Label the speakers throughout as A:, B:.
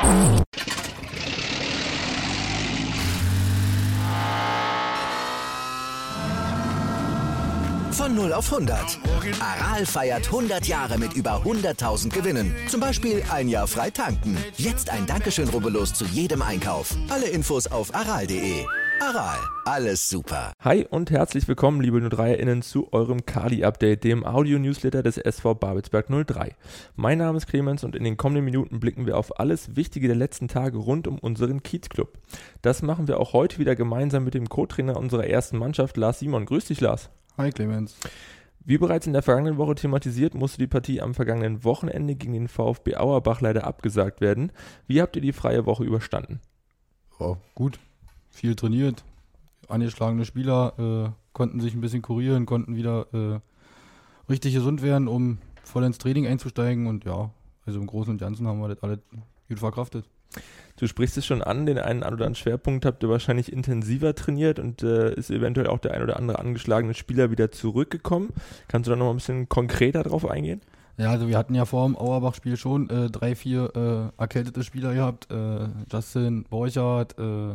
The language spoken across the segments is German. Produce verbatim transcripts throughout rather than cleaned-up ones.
A: Von null auf hundert. Aral feiert hundert Jahre mit über hunderttausend Gewinnen. Zum Beispiel ein Jahr frei tanken. Jetzt ein Dankeschön, rubbellos zu jedem Einkauf. Alle Infos auf aral punkt de. Aral, alles super.
B: Hi und herzlich willkommen, liebe null drei-Innen, zu eurem Kali-Update, dem Audio-Newsletter des S V Babelsberg null drei. Mein Name ist Clemens und in den kommenden Minuten blicken wir auf alles Wichtige der letzten Tage rund um unseren Kiezclub. Das machen wir auch heute wieder gemeinsam mit dem Co-Trainer unserer ersten Mannschaft, Lars Simon. Grüß dich, Lars.
C: Hi Clemens.
B: Wie bereits in der vergangenen Woche thematisiert, musste die Partie am vergangenen Wochenende gegen den VfB Auerbach leider abgesagt werden. Wie habt ihr die freie Woche überstanden?
C: Ja, gut, viel trainiert, angeschlagene Spieler äh, konnten sich ein bisschen kurieren, konnten wieder äh, richtig gesund werden, um voll ins Training einzusteigen und ja, also im Großen und Ganzen haben wir das alle gut verkraftet.
B: Du sprichst es schon an, den einen oder anderen Schwerpunkt habt ihr wahrscheinlich intensiver trainiert und äh, ist eventuell auch der ein oder andere angeschlagene Spieler wieder zurückgekommen. Kannst du da noch mal ein bisschen konkreter drauf eingehen?
C: Ja, also wir hatten ja vor dem Auerbach-Spiel schon äh, drei, vier äh, erkältete Spieler gehabt. Äh, Justin Borchardt, äh,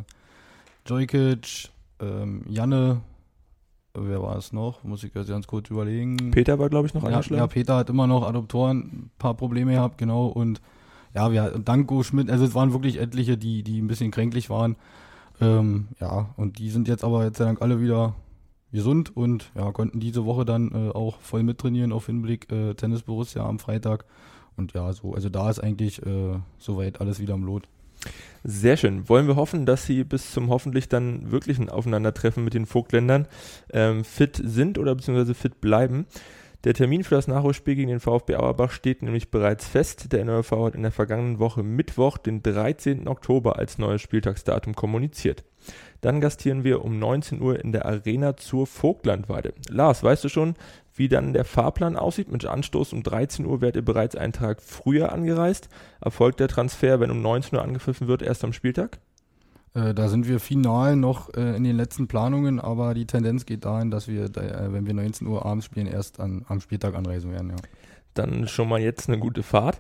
C: Djojkic, ähm, Janne, äh, wer war es noch? Muss ich jetzt ganz kurz überlegen.
B: Peter war, glaube ich, noch
C: ja,
B: angeschlagen.
C: Ja, Peter hat immer noch Adoptoren, ein paar Probleme gehabt, genau, und ja, wir Danko, Schmidt, also es waren wirklich etliche, die, die ein bisschen kränklich waren. Ähm, ja, und die sind jetzt aber jetzt sei Dank alle wieder gesund und ja, konnten diese Woche dann äh, auch voll mittrainieren auf Hinblick äh, Tennis Borussia am Freitag. Und ja, so, also da ist eigentlich äh, soweit alles wieder im Lot.
B: Sehr schön. Wollen wir hoffen, dass sie bis zum hoffentlich dann wirklichen Aufeinandertreffen mit den Vogtländern ähm, fit sind oder beziehungsweise fit bleiben. Der Termin für das Nachholspiel gegen den VfB Auerbach steht nämlich bereits fest. Der N O V hat in der vergangenen Woche Mittwoch, den dreizehnten Oktober, als neues Spieltagsdatum kommuniziert. Dann gastieren wir um neunzehn Uhr in der Arena zur Vogtlandweide. Lars, weißt du schon, wie dann der Fahrplan aussieht? Mit Anstoß um dreizehn Uhr werdet ihr bereits einen Tag früher angereist. Erfolgt der Transfer, wenn um neunzehn Uhr angepfiffen wird, erst am Spieltag?
C: Äh, da sind wir final noch äh, in den letzten Planungen, aber die Tendenz geht dahin, dass wir, äh, wenn wir neunzehn Uhr abends spielen, erst an, am Spieltag anreisen werden. Ja.
B: Dann schon mal jetzt eine gute Fahrt.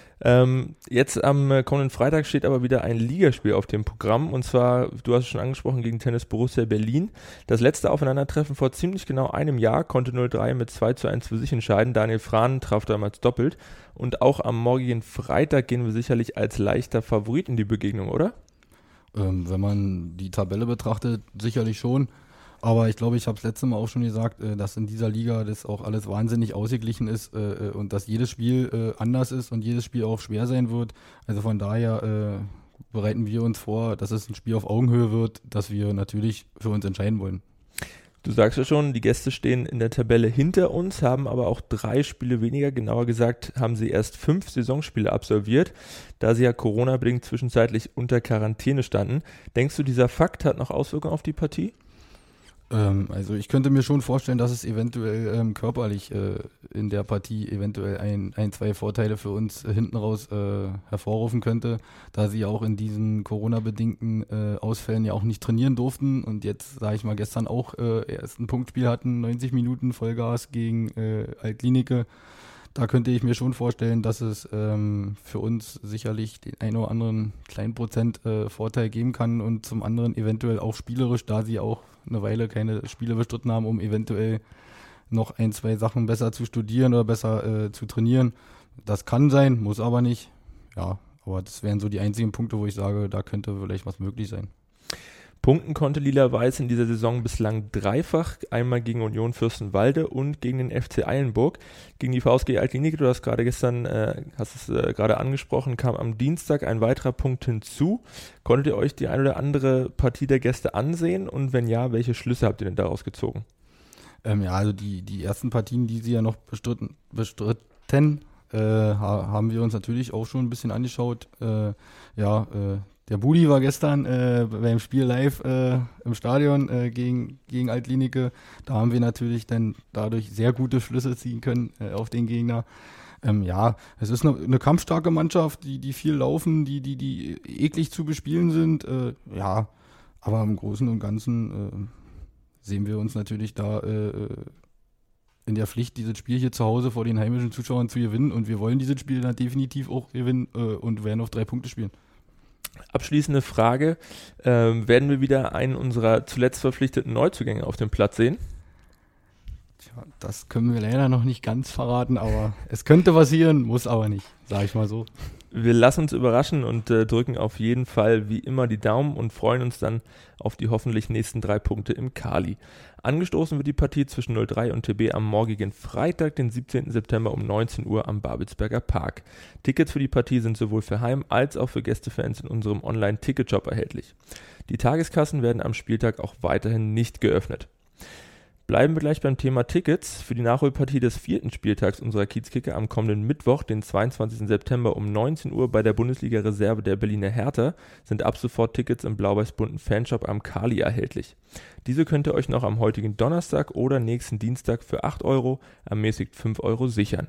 B: Ähm, jetzt am äh, kommenden Freitag steht aber wieder ein Ligaspiel auf dem Programm und zwar, du hast es schon angesprochen, gegen Tennis Borussia Berlin. Das letzte Aufeinandertreffen vor ziemlich genau einem Jahr konnte null drei mit zwei zu eins für sich entscheiden. Daniel Frahn traf damals doppelt und auch am morgigen Freitag gehen wir sicherlich als leichter Favorit in die Begegnung, oder?
C: Ähm, wenn man die Tabelle betrachtet, sicherlich schon. Aber ich glaube, ich habe es letztes Mal auch schon gesagt, äh, dass in dieser Liga das auch alles wahnsinnig ausgeglichen ist äh, und dass jedes Spiel äh, anders ist und jedes Spiel auch schwer sein wird. Also von daher äh, bereiten wir uns vor, dass es ein Spiel auf Augenhöhe wird, das wir natürlich für uns entscheiden wollen.
B: Du sagst ja schon, die Gäste stehen in der Tabelle hinter uns, haben aber auch drei Spiele weniger. Genauer gesagt haben sie erst fünf Saisonspiele absolviert, da sie ja Corona-bedingt zwischenzeitlich unter Quarantäne standen. Denkst du, dieser Fakt hat noch Auswirkungen auf die Partie?
C: Ähm, also ich könnte mir schon vorstellen, dass es eventuell ähm, körperlich äh, in der Partie eventuell ein, ein, zwei Vorteile für uns äh, hinten raus äh, hervorrufen könnte, da sie auch in diesen Corona-bedingten äh, Ausfällen ja auch nicht trainieren durften und jetzt, sage ich mal, gestern auch äh, erst ein Punktspiel hatten, neunzig Minuten Vollgas gegen äh, Altlinike. Da könnte ich mir schon vorstellen, dass es ähm, für uns sicherlich den einen oder anderen kleinen Prozent äh, Vorteil geben kann und zum anderen eventuell auch spielerisch, da sie auch eine Weile keine Spiele bestritten haben, um eventuell noch ein, zwei Sachen besser zu studieren oder besser äh, zu trainieren. Das kann sein, muss aber nicht. Ja, aber das wären so die einzigen Punkte, wo ich sage, da könnte vielleicht was möglich sein.
B: Punkten konnte Lila-Weiß in dieser Saison bislang dreifach, einmal gegen Union Fürstenwalde und gegen den F C Eilenburg. Gegen die V S G Altlinike, du hast gerade gestern, äh, hast es äh, gerade angesprochen, kam am Dienstag ein weiterer Punkt hinzu. Konntet ihr euch die eine oder andere Partie der Gäste ansehen und wenn ja, welche Schlüsse habt ihr denn daraus gezogen?
C: Ähm, ja, also die, die ersten Partien, die sie ja noch bestritten, bestritten äh, haben wir uns natürlich auch schon ein bisschen angeschaut. Äh, ja, äh, Der Budi war gestern äh, beim Spiel live äh, im Stadion äh, gegen, gegen Altlinike. Da haben wir natürlich dann dadurch sehr gute Schlüsse ziehen können äh, auf den Gegner. Ähm, ja, es ist eine, eine kampfstarke Mannschaft, die, die viel laufen, die, die, die eklig zu bespielen sind. Äh, ja, aber im Großen und Ganzen äh, sehen wir uns natürlich da äh, in der Pflicht, dieses Spiel hier zu Hause vor den heimischen Zuschauern zu gewinnen. Und wir wollen dieses Spiel dann definitiv auch gewinnen äh, und werden auf drei Punkte spielen.
B: Abschließende Frage, äh, werden wir wieder einen unserer zuletzt verpflichteten Neuzugänge auf dem Platz sehen?
C: Tja, das können wir leider noch nicht ganz verraten, aber es könnte passieren, muss aber nicht, sage ich mal so.
B: Wir lassen uns überraschen und äh, drücken auf jeden Fall wie immer die Daumen und freuen uns dann auf die hoffentlich nächsten drei Punkte im Kali. Angestoßen wird die Partie zwischen null drei und T B am morgigen Freitag, den siebzehnten September um neunzehn Uhr am Babelsberger Park. Tickets für die Partie sind sowohl für Heim- als auch für Gästefans in unserem Online-Ticket-Shop erhältlich. Die Tageskassen werden am Spieltag auch weiterhin nicht geöffnet. Bleiben wir gleich beim Thema Tickets. Für die Nachholpartie des vierten Spieltags unserer Kiezkicker am kommenden Mittwoch, den zweiundzwanzigsten September um neunzehn Uhr bei der Bundesliga-Reserve der Berliner Hertha, sind ab sofort Tickets im blau-weiß-bunten Fanshop am Kali erhältlich. Diese könnt ihr euch noch am heutigen Donnerstag oder nächsten Dienstag für acht Euro, ermäßigt fünf Euro sichern.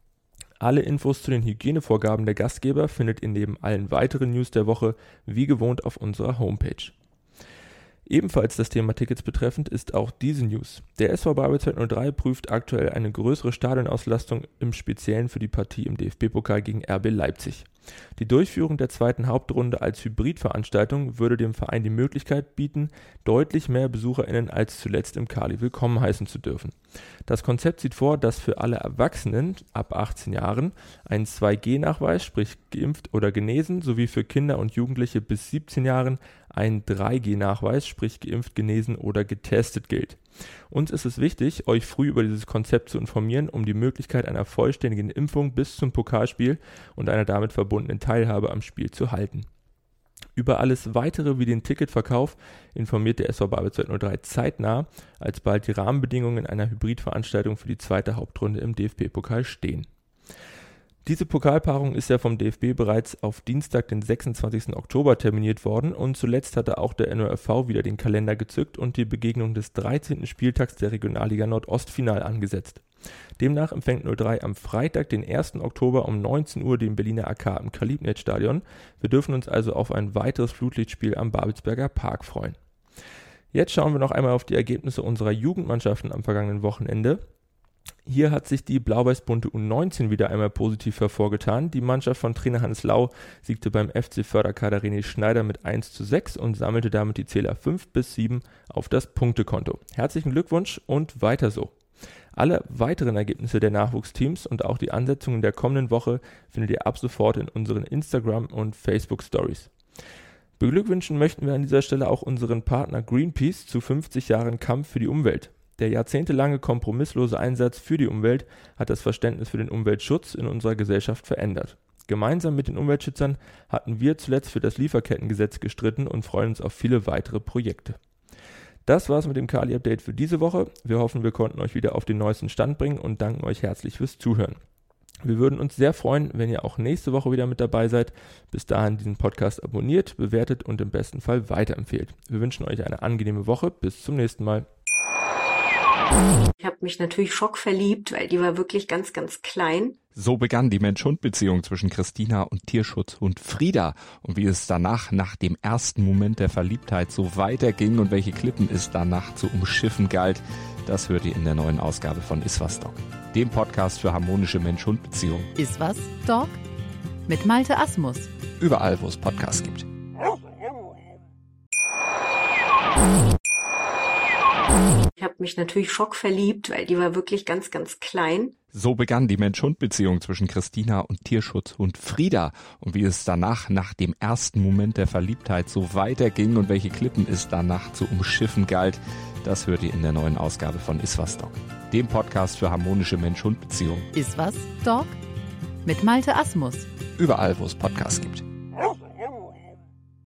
B: Alle Infos zu den Hygienevorgaben der Gastgeber findet ihr neben allen weiteren News der Woche wie gewohnt auf unserer Homepage. Ebenfalls das Thema Tickets betreffend ist auch diese News. Der S V Babelsberg null drei prüft aktuell eine größere Stadionauslastung im Speziellen für die Partie im D F B-Pokal gegen R B Leipzig. Die Durchführung der zweiten Hauptrunde als Hybridveranstaltung würde dem Verein die Möglichkeit bieten, deutlich mehr BesucherInnen als zuletzt im Kali willkommen heißen zu dürfen. Das Konzept sieht vor, dass für alle Erwachsenen ab achtzehn Jahren ein zwei G Nachweis, sprich geimpft oder genesen, sowie für Kinder und Jugendliche bis siebzehn Jahren ein drei G Nachweis, sprich geimpft, genesen oder getestet gilt. Uns ist es wichtig, euch früh über dieses Konzept zu informieren, um die Möglichkeit einer vollständigen Impfung bis zum Pokalspiel und einer damit verbundenen Teilhabe am Spiel zu halten. Über alles Weitere wie den Ticketverkauf informiert der S V Babelsberg null drei zeitnah, als bald die Rahmenbedingungen einer Hybridveranstaltung für die zweite Hauptrunde im D F B-Pokal stehen. Diese Pokalpaarung ist ja vom D F B bereits auf Dienstag, den sechsundzwanzigsten Oktober terminiert worden und zuletzt hatte auch der N O F V wieder den Kalender gezückt und die Begegnung des dreizehnten Spieltags der Regionalliga Nordost-Final angesetzt. Demnach empfängt null drei am Freitag, den ersten Oktober um neunzehn Uhr den Berliner A K im Kalibnet-Stadion. Wir dürfen uns also auf ein weiteres Flutlichtspiel am Babelsberger Park freuen. Jetzt schauen wir noch einmal auf die Ergebnisse unserer Jugendmannschaften am vergangenen Wochenende. Hier hat sich die blau-weiß-bunte U neunzehn wieder einmal positiv hervorgetan. Die Mannschaft von Trainer Hannes Lau siegte beim F C Förderkader René Schneider mit eins zu sechs und sammelte damit die Zähler fünf bis sieben auf das Punktekonto. Herzlichen Glückwunsch und weiter so. Alle weiteren Ergebnisse der Nachwuchsteams und auch die Ansetzungen der kommenden Woche findet ihr ab sofort in unseren Instagram- und Facebook-Stories. Beglückwünschen möchten wir an dieser Stelle auch unseren Partner Greenpeace zu fünfzig Jahren Kampf für die Umwelt. Der jahrzehntelange kompromisslose Einsatz für die Umwelt hat das Verständnis für den Umweltschutz in unserer Gesellschaft verändert. Gemeinsam mit den Umweltschützern hatten wir zuletzt für das Lieferkettengesetz gestritten und freuen uns auf viele weitere Projekte. Das war's mit dem Kali-Update für diese Woche. Wir hoffen, wir konnten euch wieder auf den neuesten Stand bringen und danken euch herzlich fürs Zuhören. Wir würden uns sehr freuen, wenn ihr auch nächste Woche wieder mit dabei seid. Bis dahin diesen Podcast abonniert, bewertet und im besten Fall weiterempfehlt. Wir wünschen euch eine angenehme Woche. Bis zum nächsten Mal.
D: Ich habe mich natürlich schockverliebt, weil die war wirklich ganz, ganz klein.
E: So begann die Mensch-Hund-Beziehung zwischen Christina und Tierschutzhund Frieda. Und wie es danach, nach dem ersten Moment der Verliebtheit, so weiterging und welche Klippen es danach zu umschiffen galt, das hört ihr in der neuen Ausgabe von Iswas Dog, dem Podcast für harmonische Mensch-Hund-Beziehungen.
F: Iswas Dog mit Malte Asmus.
E: Überall, wo es Podcasts gibt.
D: Ich habe mich natürlich schockverliebt, weil die war wirklich ganz, ganz klein.
E: So begann die Mensch-Hund-Beziehung zwischen Christina und Tierschutzhund Frieda. Und wie es danach, nach dem ersten Moment der Verliebtheit, so weiterging und welche Klippen es danach zu umschiffen galt, das hört ihr in der neuen Ausgabe von Iswas Dog, dem Podcast für harmonische Mensch-Hund-Beziehungen.
F: Iswas Dog mit Malte Asmus.
E: Überall, wo es Podcasts gibt.